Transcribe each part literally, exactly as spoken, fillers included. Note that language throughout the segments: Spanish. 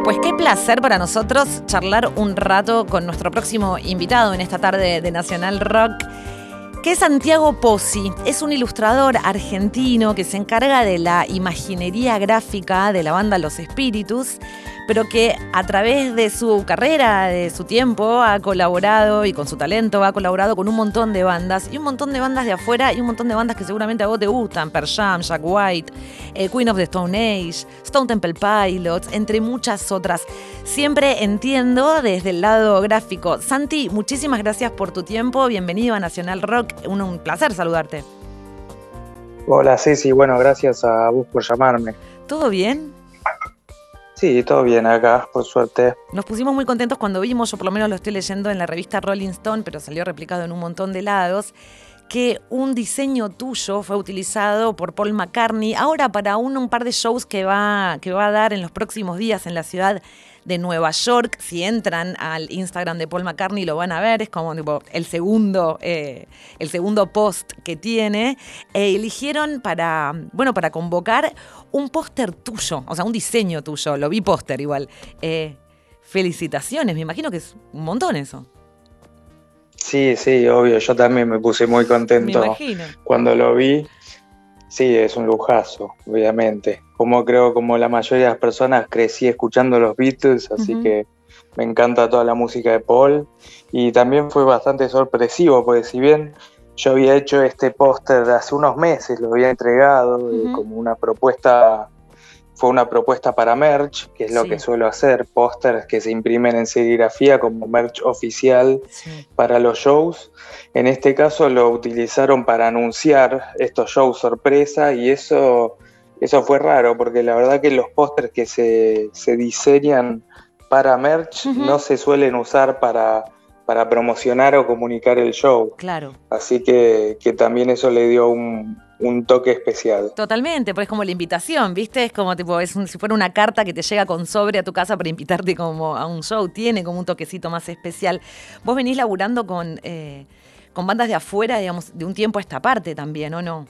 Pues qué placer para nosotros charlar un rato con nuestro próximo invitado en esta tarde de Nacional Rock, que es Santiago Pozzi. Es un ilustrador argentino que se encarga de la imaginería gráfica de la banda Los Espíritus, pero que a través de su carrera, de su tiempo, ha colaborado, y con su talento ha colaborado con un montón de bandas, y un montón de bandas de afuera, y un montón de bandas que seguramente a vos te gustan: Pearl Jam, Jack White, eh, Queen of the Stone Age, Stone Temple Pilots, entre muchas otras. Siempre entiendo desde el lado gráfico. Santi, muchísimas gracias por tu tiempo, bienvenido a Nacional Rock, un, un placer saludarte. Hola Ceci, bueno, gracias a vos por llamarme. ¿Todo bien? Sí, todo bien acá, por suerte. Nos pusimos muy contentos cuando vimos, yo por lo menos lo estoy leyendo en la revista Rolling Stone, pero salió replicado en un montón de lados, que un diseño tuyo fue utilizado por Paul McCartney ahora para un, un par de shows que va, que va a dar en los próximos días en la ciudad de Nueva York. Si entran al Instagram de Paul McCartney lo van a ver, es como tipo, el segundo eh, el segundo post que tiene. Eh, eligieron para, bueno, para convocar un póster tuyo, o sea, un diseño tuyo, lo vi póster igual. Eh, felicitaciones, me imagino que es un montón eso. Sí, sí, obvio, yo también me puse muy contento me imagino. Cuando lo vi. Sí, es un lujazo, obviamente. Como creo, como la mayoría de las personas, crecí escuchando los Beatles, así uh-huh. que me encanta toda la música de Paul. Y también fue bastante sorpresivo, porque si bien yo había hecho este póster hace unos meses, lo había entregado uh-huh. eh, como una propuesta, fue una propuesta para merch, que es lo sí. que suelo hacer, pósters que se imprimen en serigrafía como merch oficial sí. para los shows. En este caso lo utilizaron para anunciar estos shows sorpresa, y eso, eso fue raro, porque la verdad que los pósters que se, se diseñan para merch uh-huh. no se suelen usar para, para promocionar o comunicar el show. Claro. Así que, que también eso le dio un, un toque especial. Totalmente, pues es como la invitación, ¿viste? Es como tipo, es un, si fuera una carta que te llega con sobre a tu casa para invitarte como a un show, tiene como un toquecito más especial. Vos venís laburando con, eh, con bandas de afuera, digamos, de un tiempo a esta parte también, ¿o no?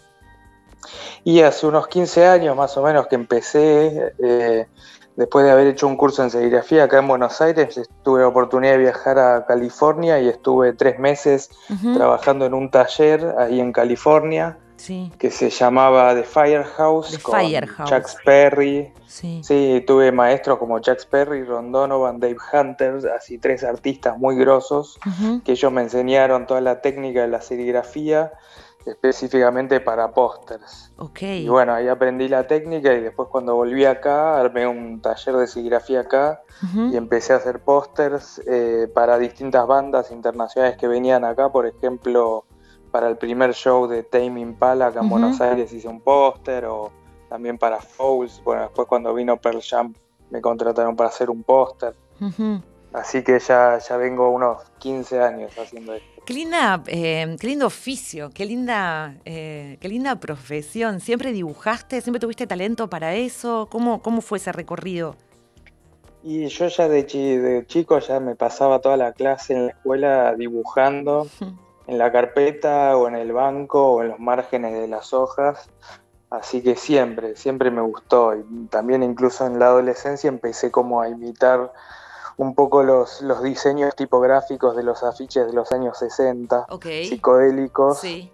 Y hace unos quince años más o menos que empecé, eh, después de haber hecho un curso en serigrafía acá en Buenos Aires, tuve la oportunidad de viajar a California y estuve tres meses uh-huh. trabajando en un taller ahí en California. Sí. Que se llamaba The Firehouse, The con Firehouse. Chuck Berry. Sí. sí, tuve maestros como Chuck Berry, Ron Donovan, Dave Hunter, así tres artistas muy grosos, uh-huh. que ellos me enseñaron toda la técnica de la serigrafía, específicamente para pósters. Okay. Y bueno, ahí aprendí la técnica, y después cuando volví acá, armé un taller de serigrafía acá, uh-huh. y empecé a hacer pósters eh, para distintas bandas internacionales que venían acá. Por ejemplo, para el primer show de Tame Impala acá en uh-huh. Buenos Aires hice un póster, o también para Fouls. Bueno, después cuando vino Pearl Jam me contrataron para hacer un póster. Uh-huh. Así que ya, ya vengo unos quince años haciendo esto. Qué linda, eh, qué lindo oficio, qué linda, eh, qué linda profesión. ¿Siempre dibujaste? ¿Siempre tuviste talento para eso? ¿Cómo, cómo fue ese recorrido? Y yo ya de, chi- de chico ya me pasaba toda la clase en la escuela dibujando. Uh-huh. en la carpeta o en el banco o en los márgenes de las hojas, así que siempre, siempre me gustó. Y también incluso en la adolescencia empecé como a imitar un poco los, los diseños tipográficos de los afiches de los años sesenta, okay. psicodélicos. Sí.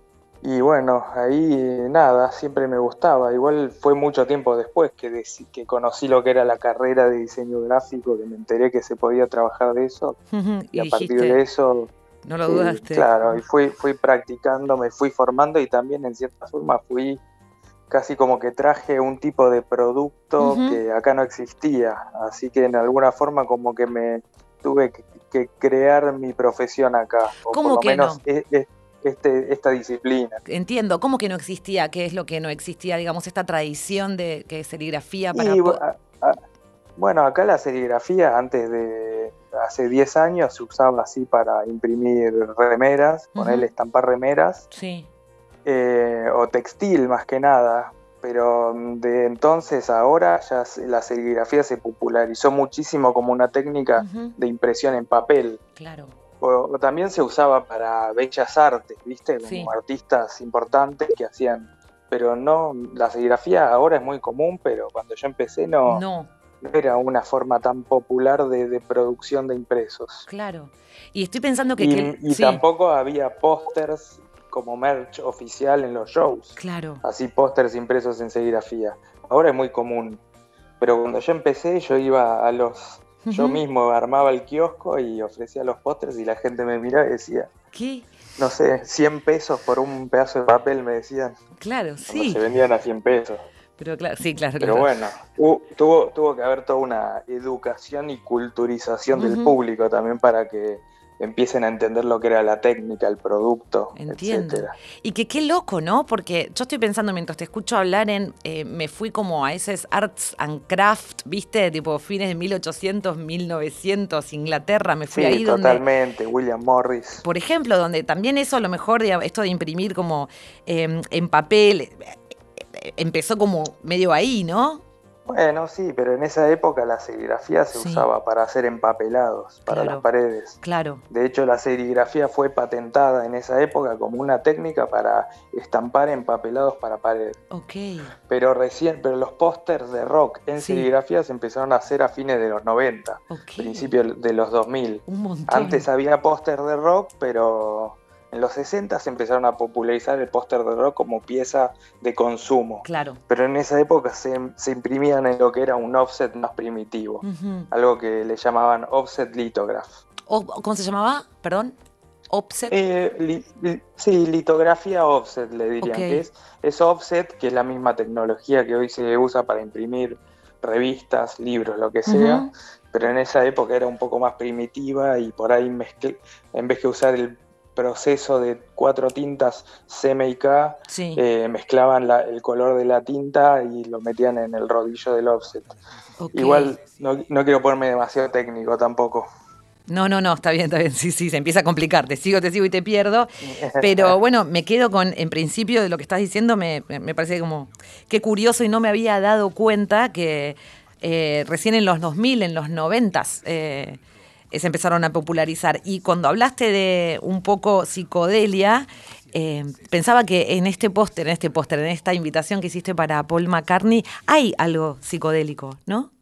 Y bueno, ahí nada, siempre me gustaba. Igual fue mucho tiempo después que, de, que conocí lo que era la carrera de diseño gráfico, que me enteré que se podía trabajar de eso. Uh-huh. Y, y a dijiste... partir de eso... No lo dudaste. Eh, claro, y fui, fui practicando, me fui formando, y también en cierta forma fui casi como que traje un tipo de producto uh-huh. que acá no existía. Así que en alguna forma como que me tuve que, que crear mi profesión acá. O ¿Cómo por lo que menos no? es, es, este, esta disciplina. Entiendo, ¿cómo que no existía? ¿Qué es lo que no existía? Digamos, esta tradición de que serigrafía para... Y, a, a, bueno, acá la serigrafía antes de... hace diez años se usaba así para imprimir remeras, uh-huh. ponerle estampar remeras, sí. eh, o textil más que nada, pero de entonces a ahora ya la serigrafía se popularizó muchísimo como una técnica uh-huh. de impresión en papel. Claro. O, o también se usaba para bellas artes, ¿viste? Como sí. artistas importantes que hacían, pero no, la serigrafía ahora es muy común, pero cuando yo empecé no... No. no era una forma tan popular de, de producción de impresos. Claro. Y estoy pensando que... Y, que y sí. tampoco había pósters como merch oficial en los shows. Claro. Así pósters impresos en serigrafía. Ahora es muy común. Pero cuando yo empecé, yo iba a los... Uh-huh. Yo mismo armaba el kiosco y ofrecía los pósters y la gente me miraba y decía... ¿Qué? No sé, cien pesos por un pedazo de papel, me decían. Claro, sí. Se vendían a cien pesos. Pero claro, sí, claro. Pero claro. bueno, uh, tuvo, tuvo que haber toda una educación y culturización uh-huh. del público también para que empiecen a entender lo que era la técnica, el producto, Entiendo. etcétera. Y que qué loco, ¿no? Porque yo estoy pensando mientras te escucho hablar en, eh, me fui como a esos arts and craft, ¿viste? Tipo fines de mil ochocientos, mil novecientos, Inglaterra, me fui sí, ahí donde... totalmente, William Morris. Por ejemplo, donde también eso a lo mejor, esto de imprimir como eh, en papel, eh, empezó como medio ahí, ¿no? Bueno, sí, pero en esa época la serigrafía se sí. usaba para hacer empapelados, para claro, las paredes. Claro. De hecho, la serigrafía fue patentada en esa época como una técnica para estampar empapelados para pared. Okay. Pero recién, pero los pósters de rock en sí. serigrafía se empezaron a hacer a fines de los noventa, okay. principios de los dos mil. Un montón. Antes había póster de rock, pero en los sesenta se empezaron a popularizar el póster de rock como pieza de consumo. Claro. Pero en esa época se, se imprimían en lo que era un offset más primitivo, uh-huh. algo que le llamaban offset lithograph. O, ¿Cómo se llamaba? Perdón. ¿Offset? Eh, li, li, sí, litografía offset le dirían, okay. que es, es offset, que es la misma tecnología que hoy se usa para imprimir revistas, libros, lo que sea, uh-huh. pero en esa época era un poco más primitiva y por ahí mezcl- en vez que usar el proceso de cuatro tintas C M Y K, sí. eh, mezclaban la, el color de la tinta y lo metían en el rodillo del offset. Okay. Igual no, no quiero ponerme demasiado técnico tampoco. No, no, no, está bien, está bien, sí, sí, se empieza a complicar, te sigo, te sigo y te pierdo, pero bueno, me quedo con, en principio de lo que estás diciendo, me, me parece como, qué curioso y no me había dado cuenta que eh, recién en los dos mil, en los noventas, eh, se empezaron a popularizar. Y cuando hablaste de un poco psicodelia, eh, pensaba que en este póster, en este póster, en esta invitación que hiciste para Paul McCartney, hay algo psicodélico, ¿no?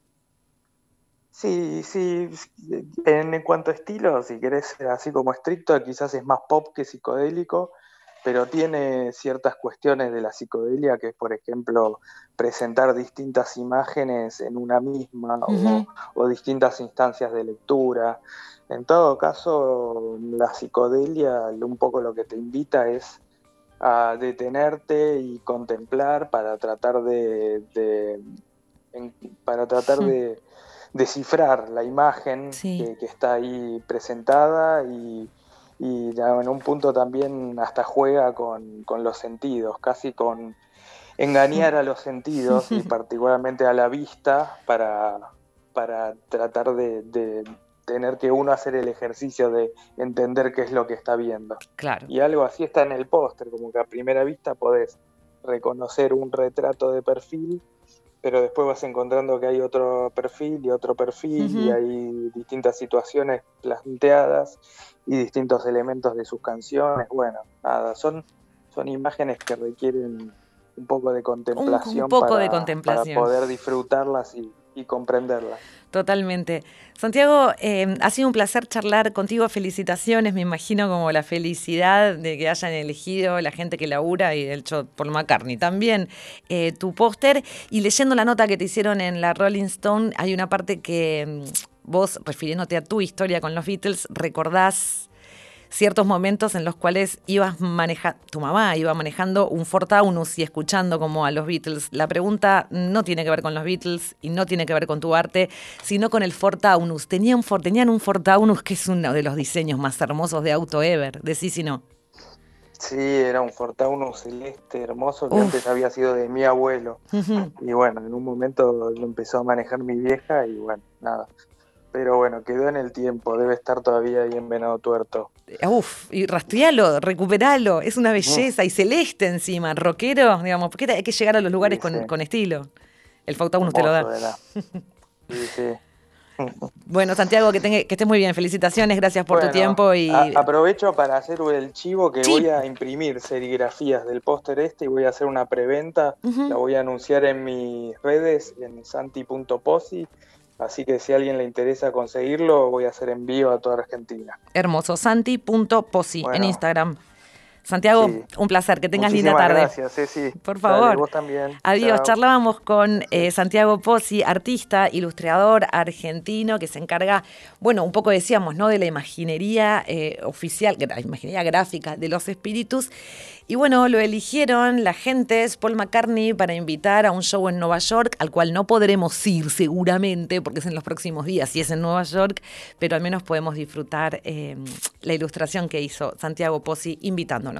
Sí, sí, en, en cuanto a estilo, si querés ser así como estricto, quizás es más pop que psicodélico, pero tiene ciertas cuestiones de la psicodelia, que es, por ejemplo, presentar distintas imágenes en una misma uh-huh. o, o distintas instancias de lectura. En todo caso, la psicodelia un poco lo que te invita es a detenerte y contemplar para tratar de, de en, para tratar uh-huh. de descifrar la imagen sí. que, que está ahí presentada y, y en un punto también hasta juega con, con los sentidos, casi con engañar a los sentidos y particularmente a la vista para, para tratar de, de tener que uno hacer el ejercicio de entender qué es lo que está viendo. Claro. Y algo así está en el póster, como que a primera vista podés reconocer un retrato de perfil, pero después vas encontrando que hay otro perfil y otro perfil uh-huh. y hay distintas situaciones planteadas y distintos elementos de sus canciones. Bueno, nada, son, son imágenes que requieren un poco de contemplación, un, un poco para, de contemplación para poder disfrutarlas y, y comprenderlas. Totalmente. Santiago, eh, ha sido un placer charlar contigo. Felicitaciones, me imagino como la felicidad de que hayan elegido la gente que labura y de hecho Paul McCartney también eh, tu póster. Y leyendo la nota que te hicieron en la Rolling Stone, hay una parte que vos, refiriéndote a tu historia con los Beatles, recordás ciertos momentos en los cuales ibas manejando, tu mamá iba manejando un Ford Taunus y escuchando como a los Beatles. La pregunta no tiene que ver con los Beatles y no tiene que ver con tu arte, sino con el Ford Taunus. Tenían, tenían un Ford Taunus que es uno de los diseños más hermosos de auto ever. Decís si no. Sí, era un Ford Taunus celeste hermoso que Uf. antes había sido de mi abuelo. Uh-huh. Y bueno, en un momento lo empezó a manejar mi vieja y bueno, nada. Pero bueno, quedó en el tiempo, debe estar todavía ahí en Venado Tuerto. Uf, y rastrealo, recuperalo, es una belleza, uh. y celeste encima, rockero, digamos, porque hay que llegar a los lugares sí, con, sí. con estilo. El Ford Taunus te lo da. Sí, sí. Bueno, Santiago, que, tenga, que estés muy bien. Felicitaciones, gracias por Bueno, tu tiempo. Y a, aprovecho para hacer el chivo que sí. voy a imprimir serigrafías del póster este y voy a hacer una preventa. Uh-huh. La voy a anunciar en mis redes, en santi punto posi. Así que si a alguien le interesa conseguirlo, voy a hacer envío a toda Argentina. Hermoso, santi punto posi Bueno, en Instagram. Santiago, sí. un placer, que tengas Muchísimas linda tarde. Gracias, Ceci. Por favor. Dale, vos también. Adiós. Chao. Charlábamos con eh, Santiago Posi, artista, ilustrador argentino, que se encarga, bueno, un poco decíamos, ¿no? De la imaginería eh, oficial, la imaginería gráfica de los espíritus. Y bueno, lo eligieron la gente, es Paul McCartney, para invitar a un show en Nueva York, al cual no podremos ir seguramente, porque es en los próximos días, y es en Nueva York, pero al menos podemos disfrutar eh, la ilustración que hizo Santiago Posi invitándonos.